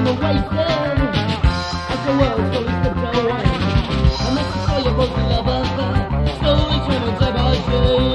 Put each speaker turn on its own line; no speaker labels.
time are wasted as the world slowly slips away. I miss to call you both lovers, but slowly turning day by day.